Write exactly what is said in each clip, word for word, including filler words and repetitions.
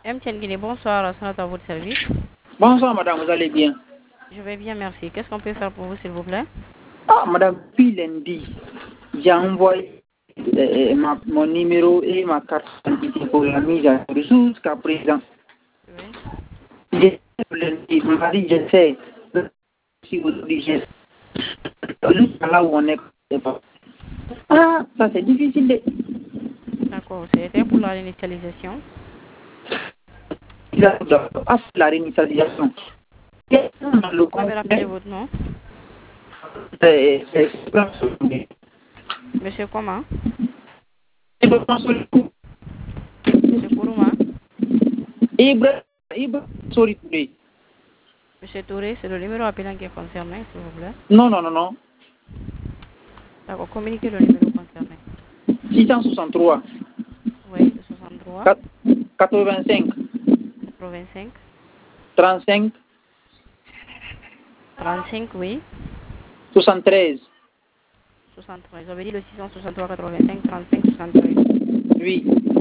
M T N Guinée, bonsoir, c'est à votre service. Bonsoir madame, vous allez bien? Je vais bien, merci. Qu'est-ce qu'on peut faire pour vous, s'il vous plaît? Ah madame, depuis lundi, j'ai envoyé euh, ma, mon numéro et ma carte d'identité pour la mise à jour jusqu'à présent. Oui. J'ai lundi, il m'a dit je sais. Si vous dites jusqu'à là où on est. Ah, ça c'est difficile de... D'accord, c'était pour la réinitialisation. Ah, c'est la réinitialisation. Le Vous pouvez me rappeler votre nom? c'est Monsieur comment? c'est Monsieur Kourouma? Ibra, Ibra, sorry today. Monsieur Touré, c'est le numéro appelant qui est concerné, s'il vous plaît. Non, non, non, non. D'accord, communiquez le numéro concerné. six cent soixante-trois. Oui, le soixante-trois. quatre-vingt-cinq. quatre-vingt-cinq. trente-cinq. trente-cinq, oui. soixante-treize. soixante-trois. Vous avez dit le six cent soixante-trois, quatre-vingt-cinq, trente-cinq, soixante-treize. Oui.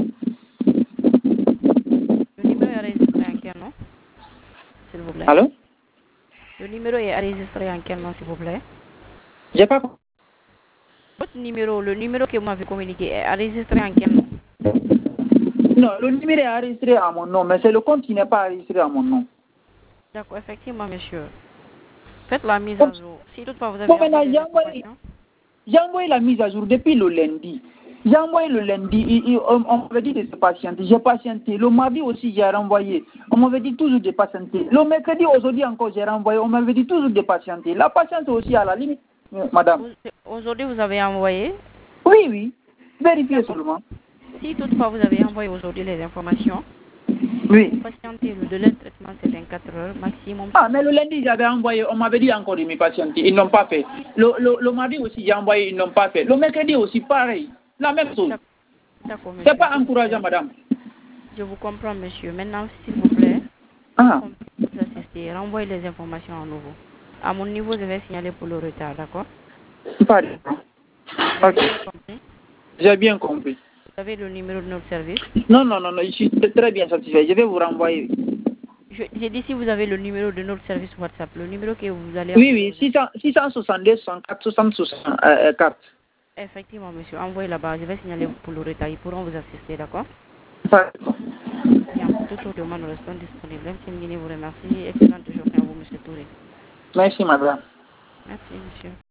Le numéro est enregistré en quel nom, s'il vous plaît? Allô? Le numéro est enregistré en quel nom, s'il vous plaît? J'ai pas compris. Votre numéro, le numéro que vous m'avez communiqué est enregistré en quel nom? Non, le numéro est enregistré à mon nom, mais c'est le compte qui n'est pas enregistré à mon nom. D'accord, effectivement, monsieur. Faites la mise à jour. Si toutefois vous avez Bon, maintenant, envoyé j'ai des envoyé, informations. j'ai envoyé la mise à jour depuis le lundi. J'ai envoyé le lundi, il- il- on, on m'avait dit de se patienter. J'ai patienté. Le mardi aussi, j'ai renvoyé. On m'avait dit toujours de patienter. Le mercredi, aujourd'hui encore, j'ai renvoyé. On m'avait dit toujours de patienter. La patience aussi à la limite, euh, madame. Aujourd'hui, vous avez envoyé. Oui, oui. Vérifiez seulement. Si toutefois vous avez envoyé aujourd'hui les informations, oui. Vous patientez. Le délai de traitement, c'est vingt-quatre heures maximum. Ah, mais le lundi, j'avais envoyé, on m'avait dit encore de me patienter. Ils n'ont pas fait. Le, le, le mardi aussi, j'ai envoyé, ils n'ont pas fait. Le mercredi aussi, pareil. La même chose. D'accord, monsieur. C'est pas encourageant, madame. Je vous comprends, monsieur. Maintenant, s'il vous plaît, ah. pour vous assister, renvoyez les informations à nouveau. À mon niveau, je vais signaler pour le retard, d'accord? Pas Vous avez bien compris? J'ai bien compris. Vous avez le numéro de notre service? Non, non, non, non, je suis très bien satisfait. Je vais vous renvoyer. J'ai dit si vous avez le numéro de notre service WhatsApp, le numéro que vous allez Oui, oui, six cent soixante-deux, soixante-quatre, soixante-quatre. Effectivement, monsieur, envoyez là-bas. Je vais signaler pour le retard. Ils pourront vous assister, d'accord? D'accord. Bien, tout autrement, nous restons disponibles. M T N Guinée vous remercie. Excellente journée à vous, monsieur Touré. Merci, madame. Merci, monsieur.